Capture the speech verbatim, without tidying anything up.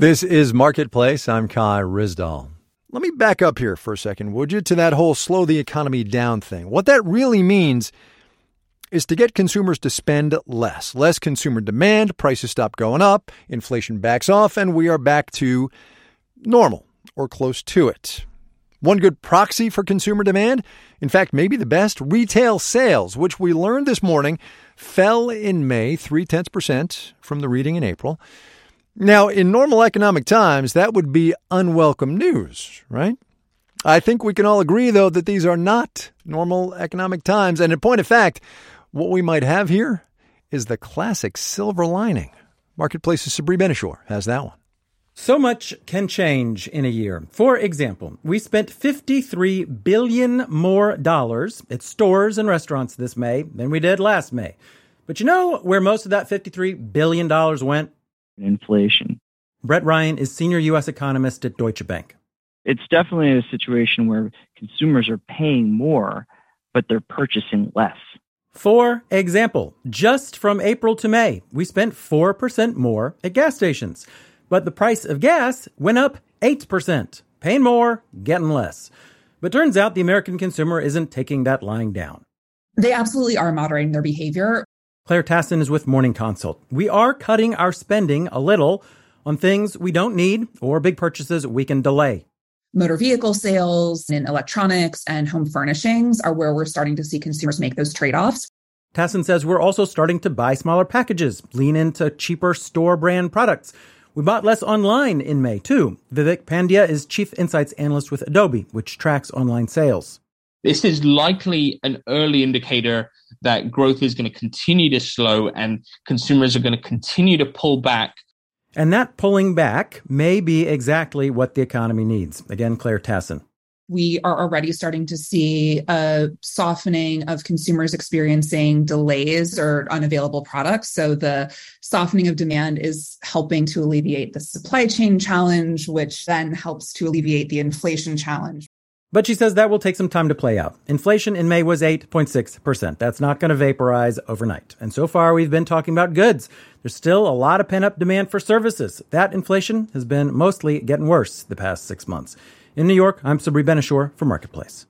This is Marketplace. I'm Kai Ryssdal. Let me back up here for a second, would you, to that whole slow the economy down thing. What that really means is to get consumers to spend less. Less consumer demand, prices stop going up, inflation backs off, and we are back to normal or close to it. One good proxy for consumer demand, in fact, maybe the best, retail sales, which we learned this morning fell in May, three-tenths percent from the reading in April. Now, in normal economic times, that would be unwelcome news, right? I think we can all agree, though, that these are not normal economic times. And in point of fact, what we might have here is the classic silver lining. Marketplace's Sabri Ben-Achour has that one. So much can change in a year. For example, we spent fifty-three billion dollars more dollars at stores and restaurants this May than we did last May. But you know where most of that fifty-three billion dollars went? Inflation. Brett Ryan is senior U S economist at Deutsche Bank. It's definitely a situation where consumers are paying more, but they're purchasing less. For example, just from April to May, we spent four percent more at gas stations. But the price of gas went up eight percent. Paying more, getting less. But turns out the American consumer isn't taking that lying down. They absolutely are moderating their behavior. Claire Tassin is with Morning Consult. We are cutting our spending a little on things we don't need or big purchases we can delay. Motor vehicle sales and electronics and home furnishings are where we're starting to see consumers make those trade-offs. Tassin says we're also starting to buy smaller packages, lean into cheaper store brand products. We bought less online in May, too. Vivek Pandya is Chief Insights Analyst with Adobe, which tracks online sales. This is likely an early indicator that growth is going to continue to slow and consumers are going to continue to pull back. And that pulling back may be exactly what the economy needs. Again, Claire Tassin. We are already starting to see a softening of consumers experiencing delays or unavailable products. So the softening of demand is helping to alleviate the supply chain challenge, which then helps to alleviate the inflation challenge. But she says that will take some time to play out. Inflation in May was eight point six percent. That's not going to vaporize overnight. And so far, we've been talking about goods. There's still a lot of pent-up demand for services. That inflation has been mostly getting worse the past six months. In New York, I'm Sabri Ben-Achour for Marketplace.